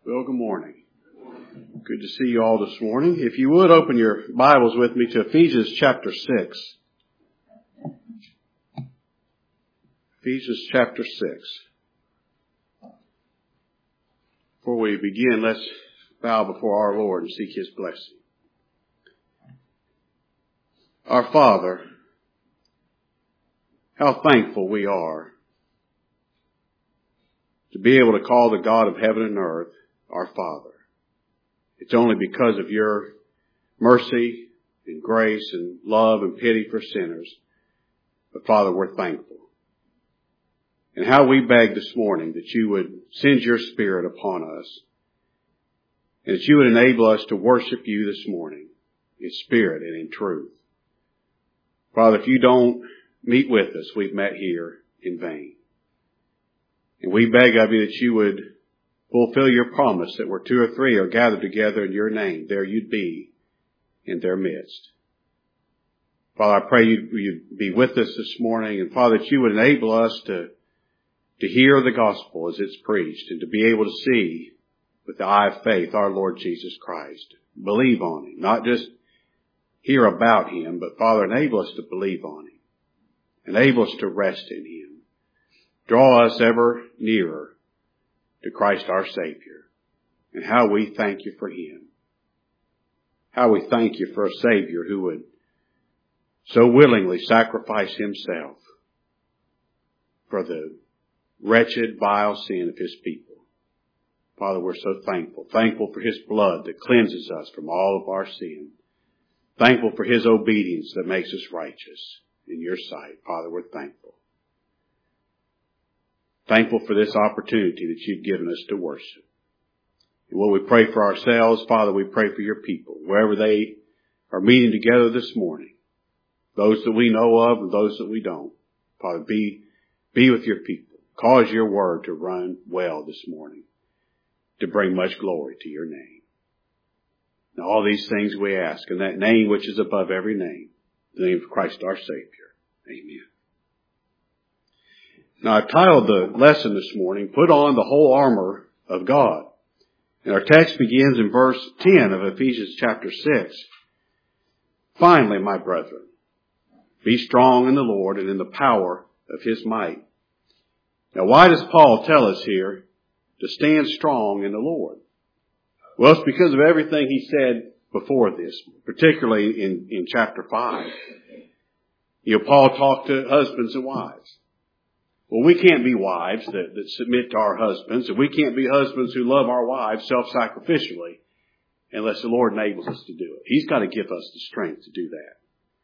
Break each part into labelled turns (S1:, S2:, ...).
S1: Well, good morning. Good to see you all this morning. If you would open your Bibles with me to Ephesians chapter 6. Ephesians chapter 6. Before we begin, let's bow before our Lord and seek His blessing. Our Father, how thankful we are to be able to call the God of heaven and earth our Father. It's only because of your mercy and grace and love and pity for sinners. But Father, we're thankful. And how we beg this morning that you would send your Spirit upon us, and that you would enable us to worship you this morning in spirit and in truth. Father, if you don't meet with us, we've met here in vain. And we beg of you that you would fulfill your promise that where two or three are gathered together in your name, there you'd be in their midst. Father, I pray you'd be with us this morning, and Father, that you would enable us to hear the gospel as it's preached, and to be able to see with the eye of faith our Lord Jesus Christ. Believe on Him, not just hear about Him, but Father, enable us to believe on Him. Enable us to rest in Him. Draw us ever nearer to Christ our Savior. And how we thank you for Him. How we thank you for a Savior who would so willingly sacrifice Himself for the wretched, vile sin of His people. Father, we're so thankful. Thankful for His blood that cleanses us from all of our sin. Thankful for His obedience that makes us righteous in your sight. Father, we're thankful. Thankful for this opportunity that you've given us to worship. And when we pray for ourselves, Father, we pray for your people, wherever they are meeting together this morning. Those that we know of and those that we don't. Father, be with your people. Cause your word to run well this morning, to bring much glory to your name. Now all these things we ask in that name which is above every name, the name of Christ our Savior. Amen. Now I've titled the lesson this morning, Put on the Whole Armor of God. And our text begins in verse 10 of Ephesians chapter 6. Finally, my brethren, be strong in the Lord and in the power of His might. Now why does Paul tell us here to stand strong in the Lord? Well, it's because of everything he said before this, particularly in chapter 5. Paul talked to husbands and wives. Well, we can't be wives that submit to our husbands, and we can't be husbands who love our wives self-sacrificially unless the Lord enables us to do it. He's got to give us the strength to do that.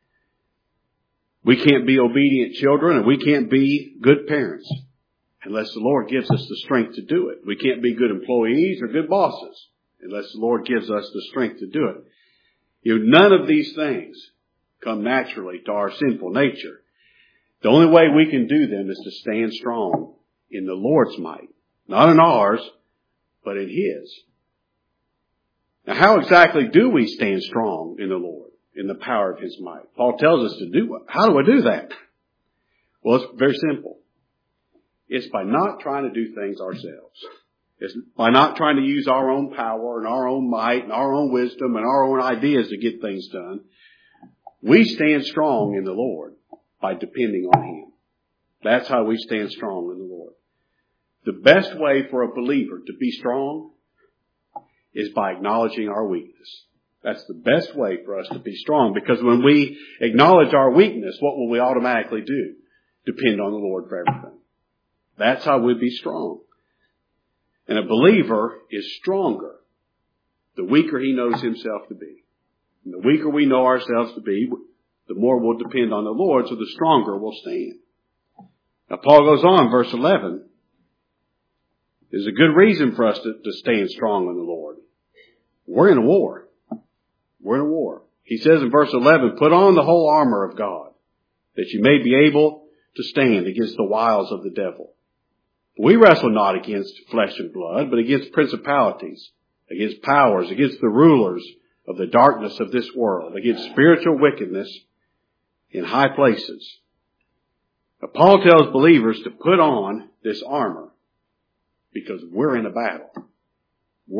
S1: We can't be obedient children, and we can't be good parents unless the Lord gives us the strength to do it. We can't be good employees or good bosses unless the Lord gives us the strength to do it. None of these things come naturally to our sinful nature. The only way we can do them is to stand strong in the Lord's might. Not in ours, but in His. Now how exactly do we stand strong in the Lord, in the power of His might? Paul tells us to do it. How do I do that? Well, it's very simple. It's by not trying to do things ourselves. It's by not trying to use our own power and our own might and our own wisdom and our own ideas to get things done. We stand strong in the Lord by depending on Him. That's how we stand strong in the Lord. The best way for a believer to be strong is by acknowledging our weakness. That's the best way for us to be strong, because when we acknowledge our weakness, what will we automatically do? Depend on the Lord for everything. That's how we be strong. And a believer is stronger the weaker he knows himself to be. And the weaker we know ourselves to be, the more we'll depend on the Lord, so the stronger we'll stand. Now Paul goes on, verse 11. There's a good reason for us to stand strong in the Lord. We're in a war. We're in a war. He says in verse 11, put on the whole armor of God, that you may be able to stand against the wiles of the devil. We wrestle not against flesh and blood, but against principalities, against powers, against the rulers of the darkness of this world, against spiritual wickedness in high places. Now, Paul tells believers to put on this armor because we're in a battle. We're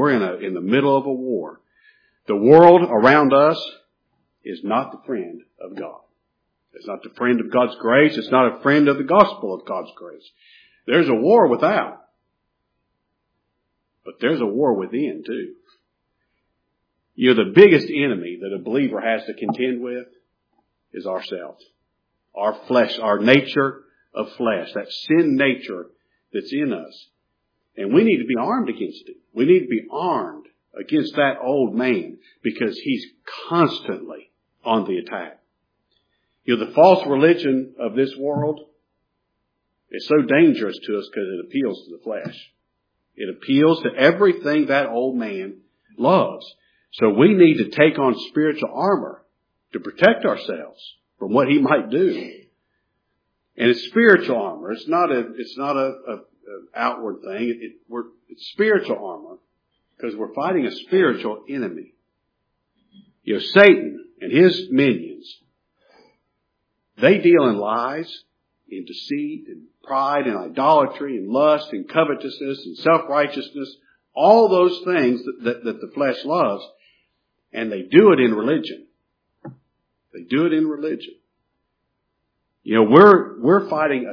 S1: We're in the middle of a war. The world around us is not the friend of God. It's not the friend of God's grace. It's not a friend of the gospel of God's grace. There's a war without. But there's a war within too. You know, the biggest enemy that a believer has to contend with is ourselves. Our flesh, our nature of flesh, that sin nature that's in us. And we need to be armed against it. We need to be armed against that old man because he's constantly on the attack. You know, the false religion of this world is so dangerous to us because it appeals to the flesh. It appeals to everything that old man loves. So we need to take on spiritual armor to protect ourselves from what he might do. And it's spiritual armor. It's not a outward thing. It's spiritual armor because we're fighting a spiritual enemy. You know, Satan and his minions, they deal in lies, in deceit, and pride, and idolatry, and lust, and covetousness, and self-righteousness, all those things that the flesh loves, and they do it in religion. They do it in religion. You know, we're fighting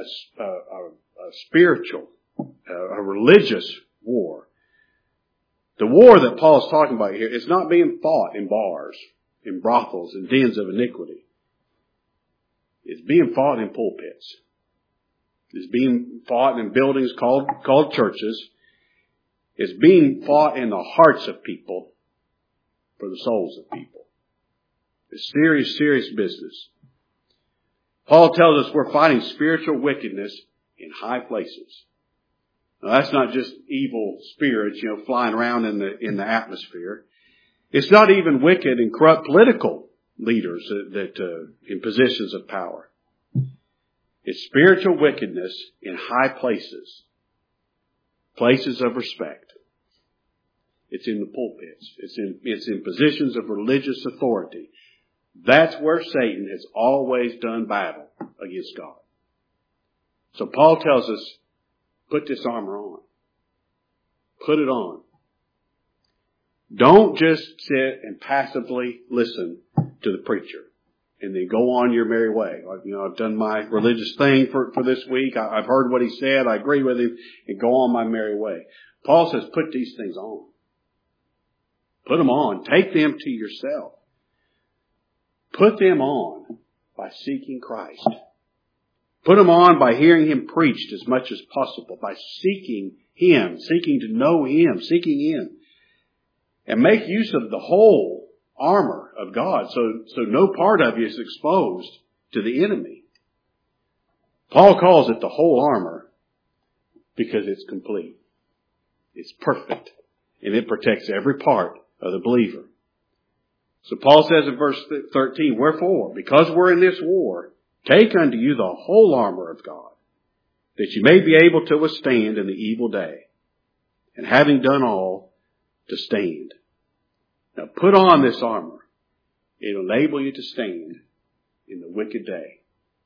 S1: a spiritual, a religious war. The war that Paul's talking about here is not being fought in bars, in brothels, and dens of iniquity. It's being fought in pulpits. It's being fought in buildings called churches. It's being fought in the hearts of people for the souls of people. It's serious, serious business. Paul tells us we're fighting spiritual wickedness in high places. Now, that's not just evil spirits, you know, flying around in the atmosphere. It's not even wicked and corrupt political leaders that in positions of power. It's spiritual wickedness in high places, places of respect. It's in the pulpits. It's in positions of religious authority. That's where Satan has always done battle against God. So Paul tells us, put this armor on. Put it on. Don't just sit and passively listen to the preacher and then go on your merry way. You know, I've done my religious thing for this week. I've heard what he said. I agree with him and go on my merry way. Paul says, put these things on. Put them on. Take them to yourself. Put them on by seeking Christ. Put them on by hearing Him preached as much as possible, by seeking Him, seeking to know Him, seeking Him. And make use of the whole armor of God so no part of you is exposed to the enemy. Paul calls it the whole armor because it's complete. It's perfect. And it protects every part of the believer. So Paul says in verse 13, wherefore, because we're in this war, take unto you the whole armor of God, that you may be able to withstand in the evil day, and having done all, to stand. Now put on this armor. It'll enable you to stand in the wicked day.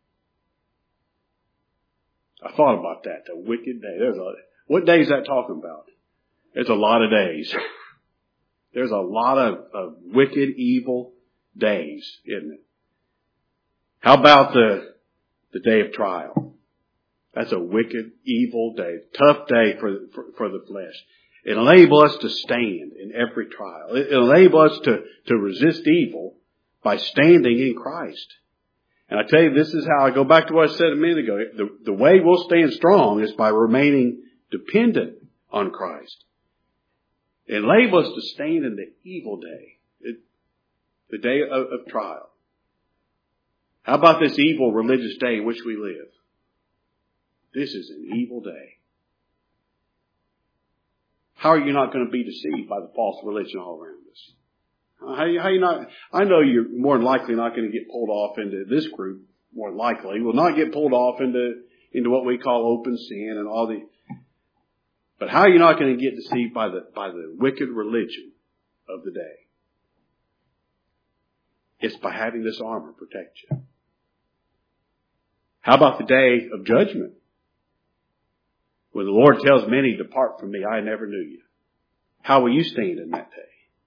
S1: I thought about that, the wicked day. What day is that talking about? There's a lot of days. There's a lot of wicked, evil days, isn't it? How about the day of trial? That's a wicked, evil day. Tough day for the flesh. It'll enable us to stand in every trial. It'll enable us to resist evil by standing in Christ. And I tell you, this is how I go back to what I said a minute ago. The way we'll stand strong is by remaining dependent on Christ. It enables us to stand in the evil day, the day of trial. How about this evil religious day in which we live? This is an evil day. How are you not going to be deceived by the false religion all around us? How you not? I know you're more than likely not going to get pulled off into this group. More than likely, will not get pulled off into what we call open sin and all the. But how are you not going to get deceived by the wicked religion of the day? It's by having this armor protect you. How about the day of judgment? When the Lord tells many, depart from me, I never knew you. How will you stand in that day?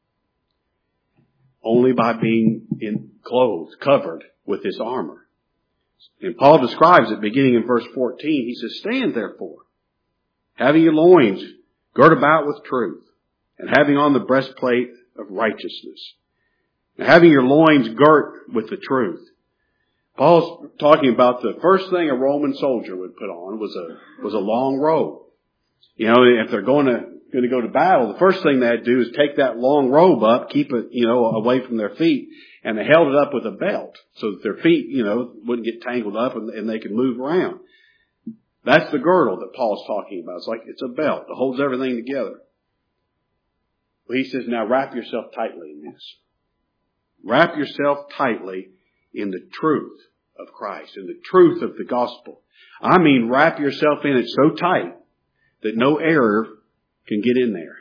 S1: Only by being clothed, covered with this armor. And Paul describes it beginning in verse 14. He says, stand therefore, having your loins girt about with truth, and having on the breastplate of righteousness. And having your loins girt with the truth. Paul's talking about the first thing a Roman soldier would put on was a long robe. You know, if they're going to go to battle, the first thing they'd do is take that long robe up, keep it, away from their feet, and they held it up with a belt so that their feet, wouldn't get tangled up and they could move around. That's the girdle that Paul's talking about. It's a belt that holds everything together. Well, he says, now wrap yourself tightly in this. Wrap yourself tightly in the truth of Christ, in the truth of the gospel. I mean, wrap yourself in it so tight that no error can get in there.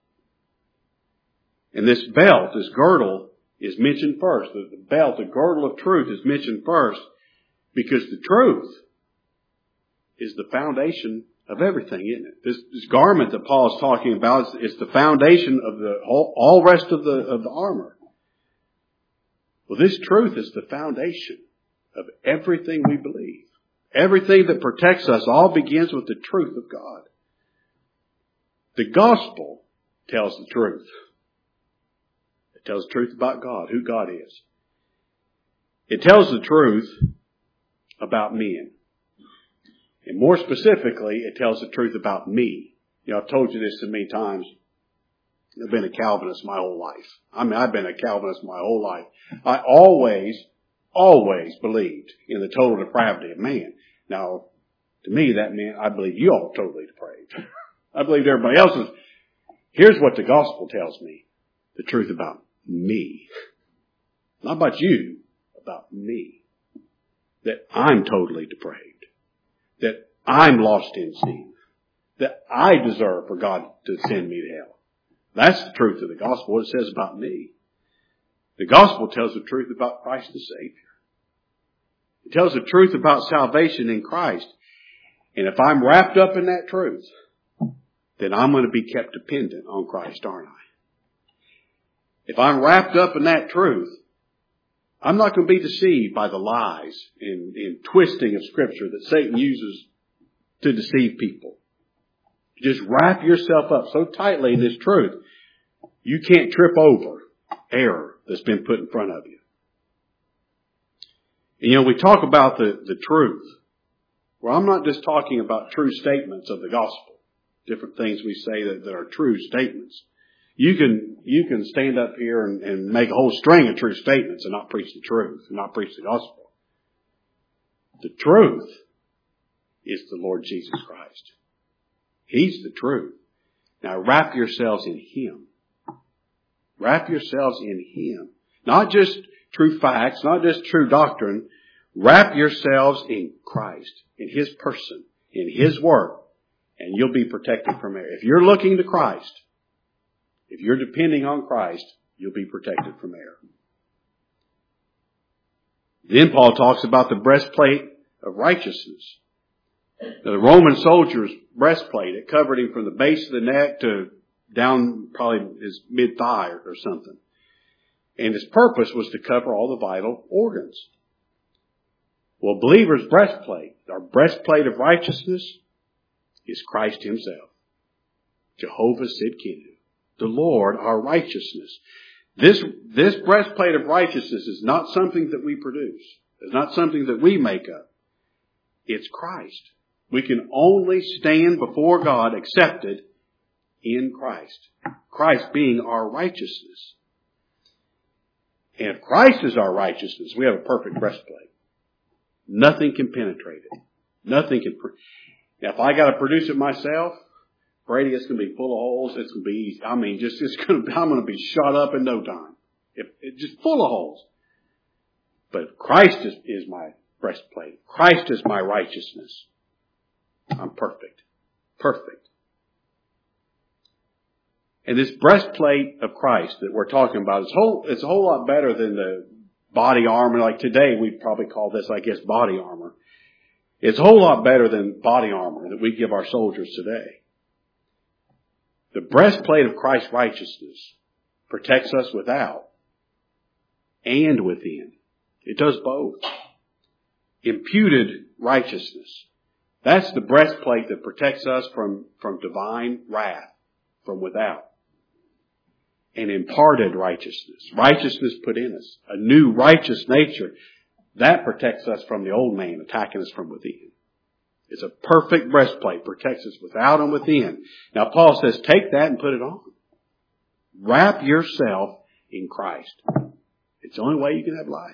S1: And this belt, this girdle, is mentioned first. The belt, the girdle of truth is mentioned first because the truth is the foundation of everything, isn't it? This garment that Paul is talking about is the foundation of the all rest of the armor. Well, this truth is the foundation of everything we believe. Everything that protects us all begins with the truth of God. The gospel tells the truth. It tells the truth about God, who God is. It tells the truth about men. And more specifically, it tells the truth about me. I've told you this so many times. I've been a Calvinist my whole life. I've been a Calvinist my whole life. I always believed in the total depravity of man. Now, to me, that meant I believe you all are totally depraved. I believed everybody else is. Here's what the gospel tells me. The truth about me. Not about you, about me. That I'm totally depraved. That I'm lost in sin. That I deserve for God to send me to hell. That's the truth of the gospel, what it says about me. The gospel tells the truth about Christ the Savior. It tells the truth about salvation in Christ. And if I'm wrapped up in that truth, then I'm going to be kept dependent on Christ, aren't I? If I'm wrapped up in that truth, I'm not going to be deceived by the lies and twisting of Scripture that Satan uses to deceive people. Just wrap yourself up so tightly in this truth, you can't trip over error that's been put in front of you. And we talk about the truth. Well, I'm not just talking about true statements of the gospel. Different things we say that are true statements. You can stand up here and make a whole string of true statements and not preach the truth, and not preach the gospel. The truth is the Lord Jesus Christ. He's the truth. Now wrap yourselves in Him. Wrap yourselves in Him. Not just true facts, not just true doctrine. Wrap yourselves in Christ, in His person, in His work, and you'll be protected from error. If you're looking to Christ, if you're depending on Christ, you'll be protected from error. Then Paul talks about the breastplate of righteousness. Now, the Roman soldier's breastplate, it covered him from the base of the neck to down probably his mid-thigh or something. And his purpose was to cover all the vital organs. Well, believer's breastplate, our breastplate of righteousness, is Christ Himself. Jehovah Sidkenu, the Lord, our righteousness. This breastplate of righteousness is not something that we produce. It's not something that we make up. It's Christ. We can only stand before God accepted in Christ. Christ being our righteousness. And if Christ is our righteousness, we have a perfect breastplate. Nothing can penetrate it. Nothing can. Now, if I got to produce it myself, Brady, it's going to be full of holes. It's going to be easy. I'm going to be shot up in no time. It's just full of holes. But Christ is my breastplate. Christ is my righteousness. I'm perfect. Perfect. And this breastplate of Christ that we're talking about, it's a whole lot better than the body armor. Like today, we'd probably call this, I guess, body armor. It's a whole lot better than body armor that we give our soldiers today. The breastplate of Christ's righteousness protects us without and within. It does both. Imputed righteousness. That's the breastplate that protects us from divine wrath from without. And imparted righteousness. Righteousness put in us. A new righteous nature. That protects us from the old man attacking us from within. It's a perfect breastplate. Protects us without and within. Now Paul says, take that and put it on. Wrap yourself in Christ. It's the only way you can have life.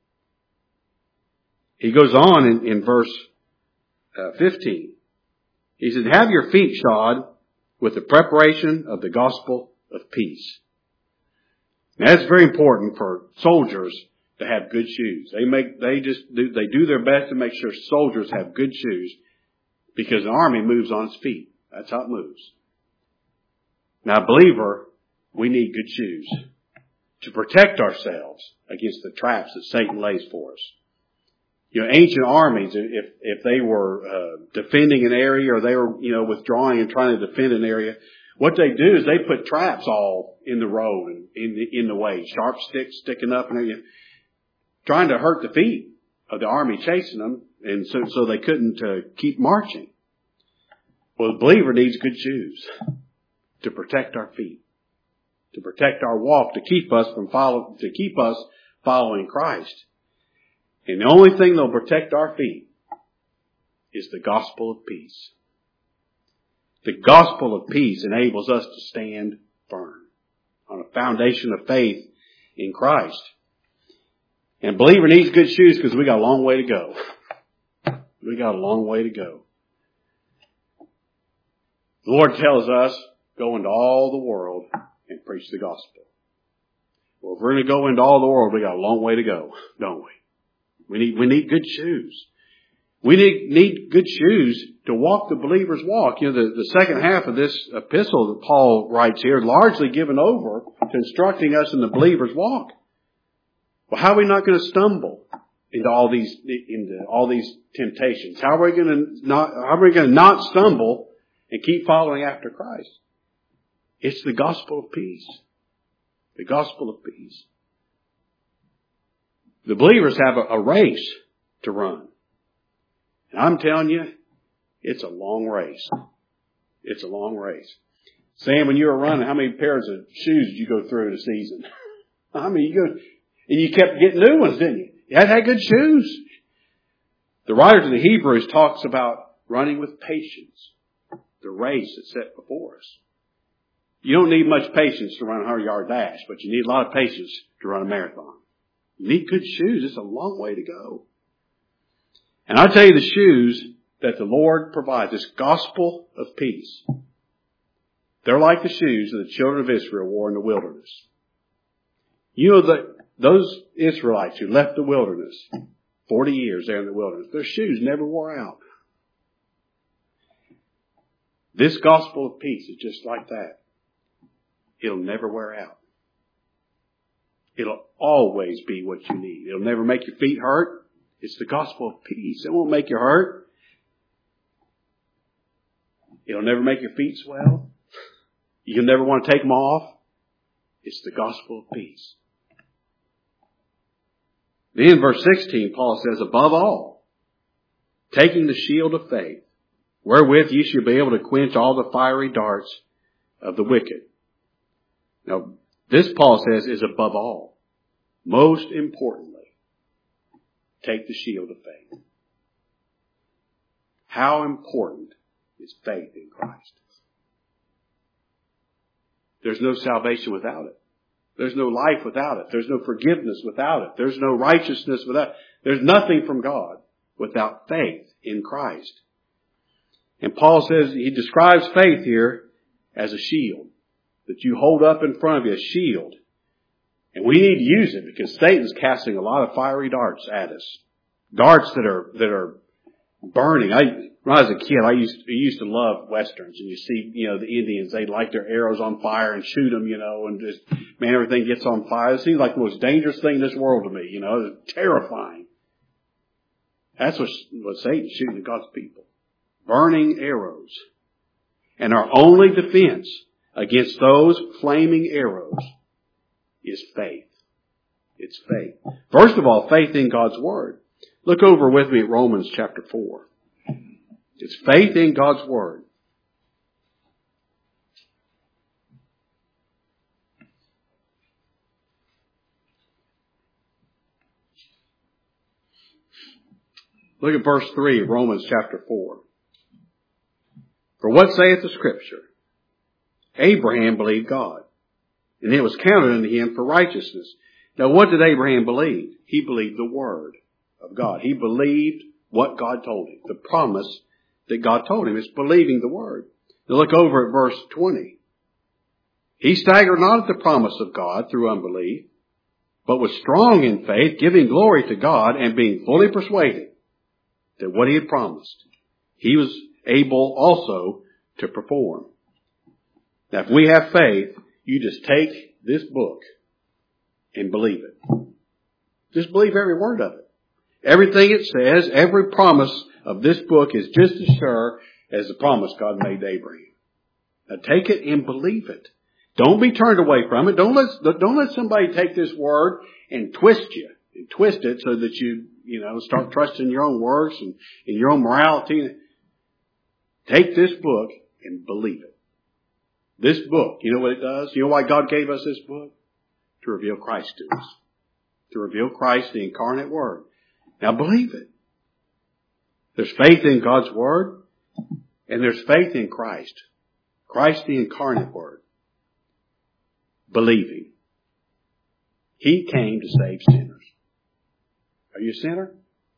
S1: He goes on in verse 15. He said, have your feet shod with the preparation of the gospel of peace. Now that's very important for soldiers to have good shoes. They do their best to make sure soldiers have good shoes because the army moves on its feet. That's how it moves. Now, believer, we need good shoes to protect ourselves against the traps that Satan lays for us. You know, ancient armies, if they were defending an area or they were, withdrawing and trying to defend an area, what they do is they put traps all in the road and in the way, sharp sticks sticking up and everything, trying to hurt the feet of the army chasing them, and so they couldn't keep marching. Well, the believer needs good shoes to protect our feet, to protect our walk, to keep us following Christ. And the only thing that'll protect our feet is the gospel of peace. The gospel of peace enables us to stand firm on a foundation of faith in Christ. And a believer needs good shoes because we got a long way to go. We got a long way to go. The Lord tells us, go into all the world and preach the gospel. Well, if we're going to go into all the world, we got a long way to go, don't we? We need good shoes. We need good shoes to walk the believer's walk. You know, the second half of this epistle that Paul writes here, largely given over to instructing us in the believer's walk. Well, how are we not going to stumble into all these temptations? How are we going to not stumble and keep following after Christ? It's the gospel of peace. The gospel of peace. The believers have a race to run. And I'm telling you, it's a long race. It's a long race. Sam, when you were running, how many pairs of shoes did you go through in a season? And you kept getting new ones, didn't you? You had to have good shoes. The writer to the Hebrews talks about running with patience. The race that's set before us. You don't need much patience to run a 100-yard dash, but you need a lot of patience to run a marathon. You need good shoes. It's a long way to go. And I'll tell you the shoes that the Lord provides, this gospel of peace. They're like the shoes that the children of Israel wore in the wilderness. You know that those Israelites who left the wilderness, 40 years there in the wilderness, their shoes never wore out. This gospel of peace is just like that. It'll never wear out. It'll always be what you need. It'll never make your feet hurt. It's the gospel of peace. It won't make you hurt. It'll never make your feet swell. You'll never want to take them off. It's the gospel of peace. Then in verse 16, Paul says, above all, taking the shield of faith, wherewith you shall be able to quench all the fiery darts of the wicked. Now, this, Paul says, is above all. Most importantly, take the shield of faith. How important is faith in Christ? There's no salvation without it. There's no life without it. There's no forgiveness without it. There's no righteousness without it. There's nothing from God without faith in Christ. And Paul says, he describes faith here as a shield that you hold up in front of you, a shield. And we need to use it because Satan's casting a lot of fiery darts at us. Darts that are burning. When I was a kid, I used to love Westerns. And you see, the Indians, they light their arrows on fire and shoot them, and just, man, everything gets on fire. It seems like the most dangerous thing in this world to me, It's terrifying. That's what Satan's shooting at God's people. Burning arrows. And our only defense against those flaming arrows is faith. It's faith. First of all, faith in God's Word. Look over with me at Romans chapter 4. It's faith in God's Word. Look at verse 3 of Romans chapter 4. For what saith the Scripture? Abraham believed God, and it was counted unto him for righteousness. Now what did Abraham believe? He believed the Word of God. He believed what God told him. The promise that God told him. It's believing the Word. Now look over at verse 20. He staggered not at the promise of God through unbelief, but was strong in faith, giving glory to God, and being fully persuaded that what he had promised, he was able also to perform. Now if we have faith, you just take this book and believe it. Just believe every word of it. Everything it says, every promise of this book is just as sure as the promise God made to Abraham. Now take it and believe it. Don't be turned away from it. Don't let somebody take this word and twist it so that you start trusting your own works and your own morality. Take this book and believe it. This book, you know what it does? You know why God gave us this book? To reveal Christ to us. To reveal Christ, the incarnate Word. Now believe it. There's faith in God's Word, and there's faith in Christ. Christ, the incarnate Word. Believing. He came to save sinners. Are you a sinner?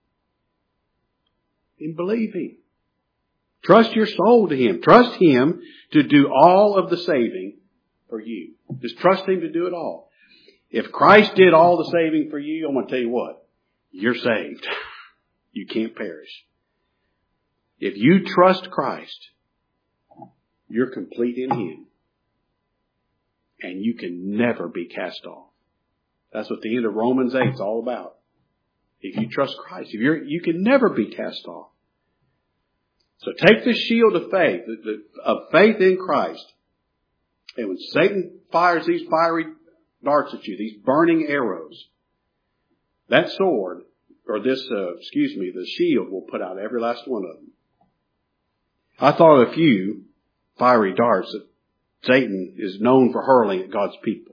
S1: Then believe Him. Trust your soul to Him. Trust Him to do all of the saving for you. Just trust Him to do it all. If Christ did all the saving for you, I'm going to tell you what. You're saved. You can't perish. If you trust Christ, you're complete in Him. And you can never be cast off. That's what the end of Romans 8 is all about. If you trust Christ, you can never be cast off. So take the shield of faith, of faith in Christ. And when Satan fires these fiery darts at you, these burning arrows, that sword, or the shield will put out every last one of them. I thought of a few fiery darts that Satan is known for hurling at God's people.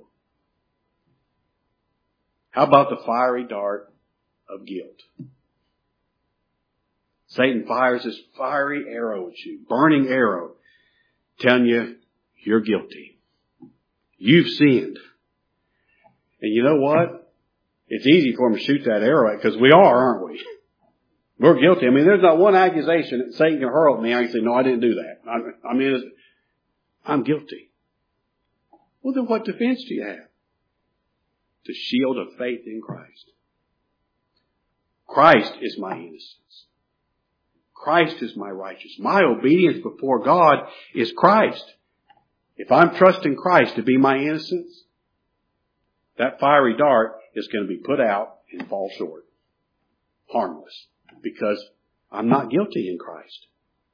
S1: How about the fiery dart of guilt? Satan fires this fiery arrow at you, burning arrow, telling you you're guilty. You've sinned. And you know what? It's easy for him to shoot that arrow at, because we are, aren't we? We're guilty. I mean, there's not one accusation that Satan can hurl at me. I can say, no, I didn't do that. I'm guilty. Well, then what defense do you have? The shield of faith in Christ. Christ is my innocence. Christ is my righteousness. My obedience before God is Christ. If I'm trusting Christ to be my innocence, that fiery dart is going to be put out and fall short. Harmless. Because I'm not guilty in Christ.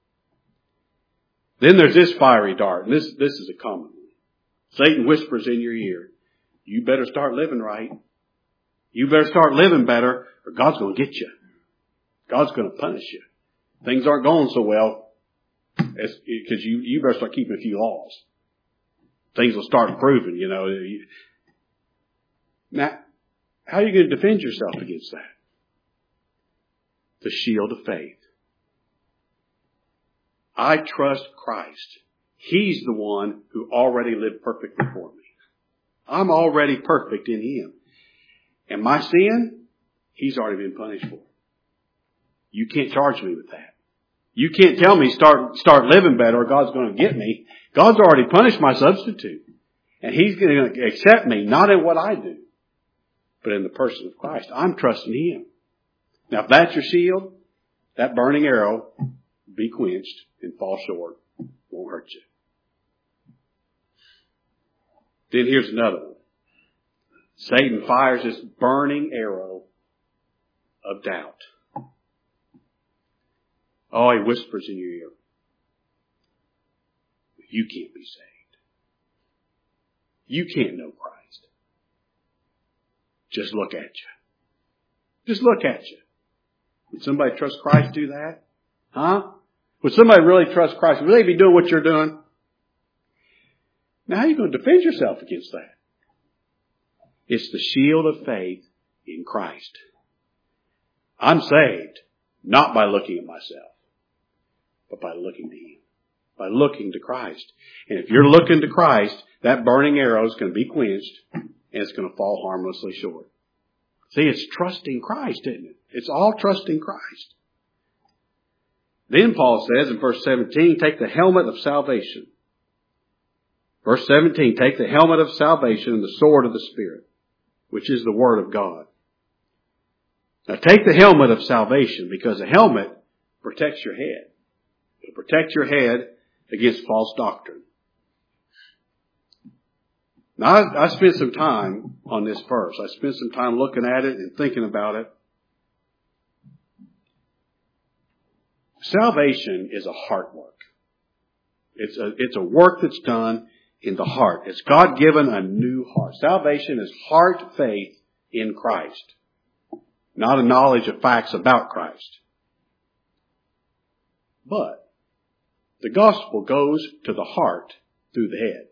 S1: Then there's this fiery dart, and this is a common one. Satan whispers in your ear, you better start living right. You better start living better, or God's going to get you. God's going to punish you. Things aren't going so well, because you better start keeping a few laws. Things will start improving, Now, how are you going to defend yourself against that? The shield of faith. I trust Christ. He's the one who already lived perfectly for me. I'm already perfect in Him. And my sin, He's already been punished for. You can't charge me with that. You can't tell me start living better or God's going to get me. God's already punished my substitute. And He's going to accept me, not in what I do, but in the person of Christ. I'm trusting Him. Now, if that's your shield, that burning arrow be quenched and fall short. Won't hurt you. Then here's another one. Satan fires this burning arrow of doubt. Oh, he whispers in your ear, you can't be saved. You can't know Christ. Just look at you. Just look at you. Would somebody trust Christ do that? Huh? Would somebody really trust Christ? Would they be doing what you're doing? Now, how are you going to defend yourself against that? It's the shield of faith in Christ. I'm saved, not by looking at myself, but by looking to Him. By looking to Christ. And if you're looking to Christ, that burning arrow is going to be quenched and it's going to fall harmlessly short. See, it's trusting Christ, isn't it? It's all trusting Christ. Then Paul says in verse 17, take the helmet of salvation. Verse 17, take the helmet of salvation and the sword of the Spirit, which is the Word of God. Now take the helmet of salvation, because a helmet protects your head. It protects your head against false doctrine. Now I spent some time on this verse. I spent some time looking at it and thinking about it. Salvation is a heart work. It's a work that's done in the heart. It's God given a new heart. Salvation is heart faith in Christ, not a knowledge of facts about Christ. But the gospel goes to the heart through the head.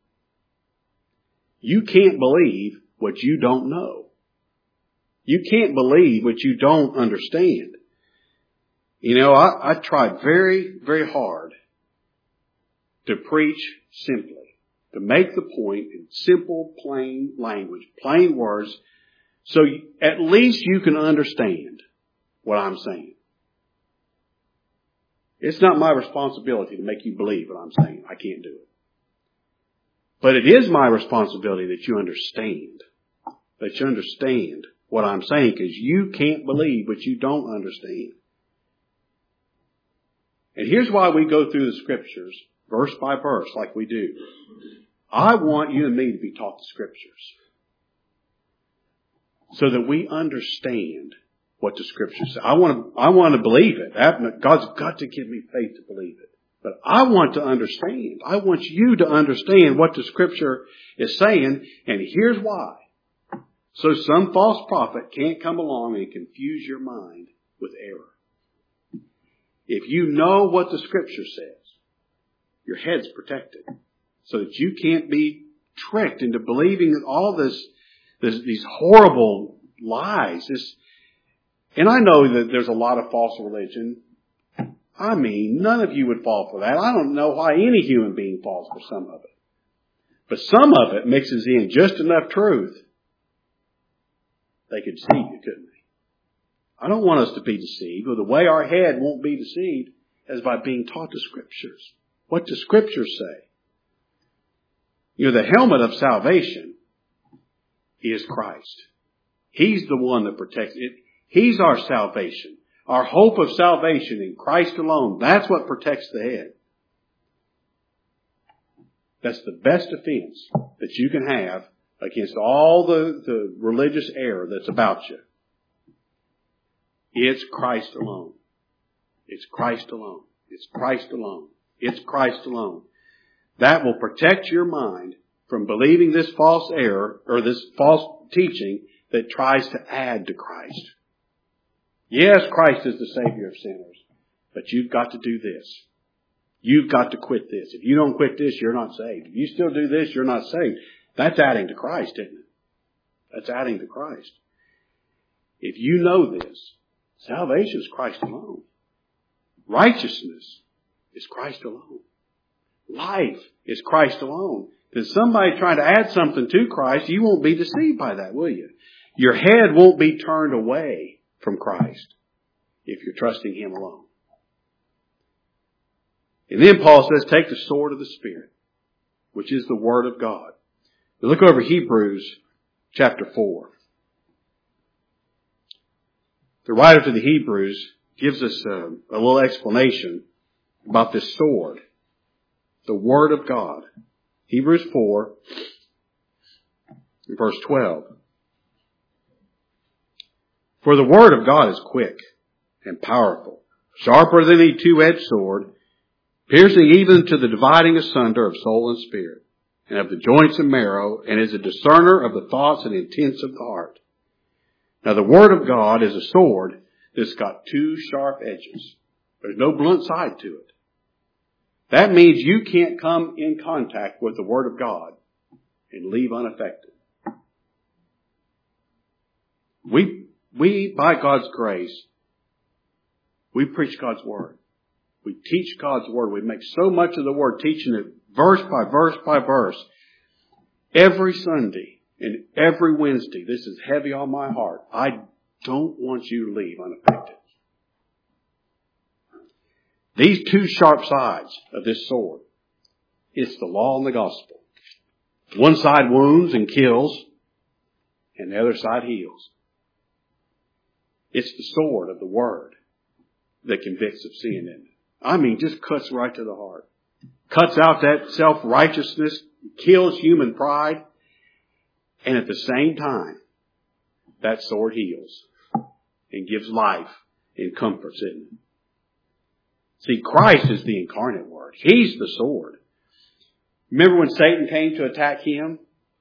S1: You can't believe what you don't know. You can't believe what you don't understand. You know, I tried very, very hard to preach simply, to make the point in simple, plain language, plain words, so at least you can understand what I'm saying. It's not my responsibility to make you believe what I'm saying. I can't do it. But it is my responsibility that you understand what I'm saying, because you can't believe what you don't understand. And here's why we go through the Scriptures, verse by verse, like we do. I want you and me to be taught the Scriptures, so that we understand what the Scriptures say. I want to believe it. God's got to give me faith to believe it. But I want to understand. I want you to understand what the Scripture is saying, and here's why. So some false prophet can't come along and confuse your mind with error. If you know what the Scripture says, your head's protected, so that you can't be tricked into believing that all these horrible lies. And I know that there's a lot of false religion. I mean, none of you would fall for that. I don't know why any human being falls for some of it. But some of it mixes in just enough truth. They could deceive you, couldn't they? I don't want us to be deceived. But the way our head won't be deceived is by being taught the Scriptures. What the Scriptures say. You know, the helmet of salvation is Christ. He's the one that protects it. He's our salvation. Our hope of salvation in Christ alone. That's what protects the head. That's the best defense that you can have against all the religious error that's about you. It's Christ alone. It's Christ alone. It's Christ alone. It's Christ alone. That will protect your mind from believing this false error or this false teaching that tries to add to Christ. Yes, Christ is the Savior of sinners, but you've got to do this. You've got to quit this. If you don't quit this, you're not saved. If you still do this, you're not saved. That's adding to Christ, isn't it? That's adding to Christ. If you know this, salvation is Christ alone. Righteousness is Christ alone. Life is Christ alone. If somebody trying to add something to Christ, you won't be deceived by that, will you? Your head won't be turned away from Christ if you're trusting Him alone. And then Paul says, take the sword of the Spirit, which is the Word of God. We look over Hebrews chapter 4. The writer to the Hebrews gives us a little explanation about this sword, the Word of God. Hebrews 4, verse 12. For the Word of God is quick and powerful, sharper than a two-edged sword, piercing even to the dividing asunder of soul and spirit, and of the joints and marrow, and is a discerner of the thoughts and intents of the heart. Now the Word of God is a sword that's got two sharp edges. There's no blunt side to it. That means you can't come in contact with the Word of God and leave unaffected. We, by God's grace, we preach God's Word. We teach God's Word. We make so much of the Word, teaching it verse by verse by verse. Every Sunday and every Wednesday, this is heavy on my heart. I don't want you to leave unaffected. These two sharp sides of this sword, it's the law and the gospel. One side wounds and kills, and the other side heals. It's the sword of the Word that convicts of sin in it. I mean, just cuts right to the heart. Cuts out that self-righteousness, kills human pride, and at the same time, that sword heals and gives life and comforts it. See, Christ is the incarnate Word. He's the sword. Remember when Satan came to attack Him?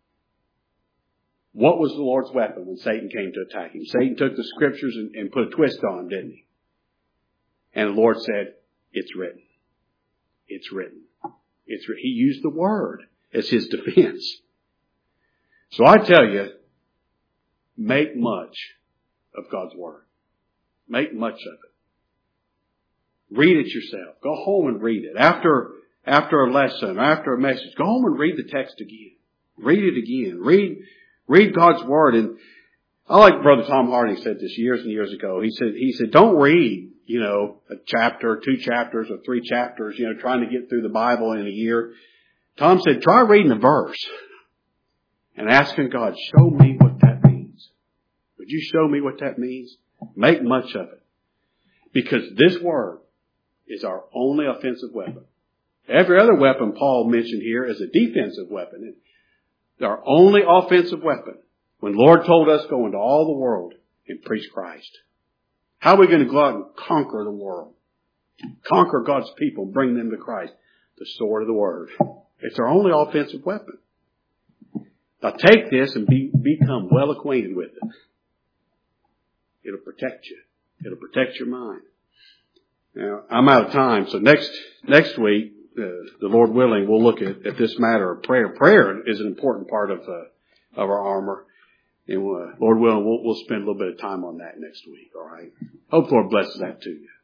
S1: What was the Lord's weapon when Satan came to attack Him? Satan took the Scriptures and put a twist on them, didn't he? And the Lord said, it's written. It's written. It's written. He used the Word as His defense. So I tell you, make much of God's Word. Make much of it. Read it yourself. Go home and read it. After a lesson, after a message, go home and read the text again. Read it again. Read God's Word. And I like Brother Tom Harding said this years and years ago. He said, don't read, a chapter, 2 chapters, or 3 chapters, trying to get through the Bible in a year. Tom said, try reading a verse and asking God, show me what that means. Would you show me what that means? Make much of it. Because this Word is our only offensive weapon. Every other weapon Paul mentioned here is a defensive weapon. Our only offensive weapon. When the Lord told us, go into all the world and preach Christ. How are we going to go out and conquer the world? Conquer God's people and bring them to Christ. The sword of the Word. It's our only offensive weapon. Now take this and become well acquainted with it. It'll protect you. It'll protect your mind. Now, I'm out of time, so next week, the Lord willing, we'll look at this matter of prayer. Prayer is an important part of our armor. And Lord willing, we'll spend a little bit of time on that next week, all right? Hope the Lord blesses that to you.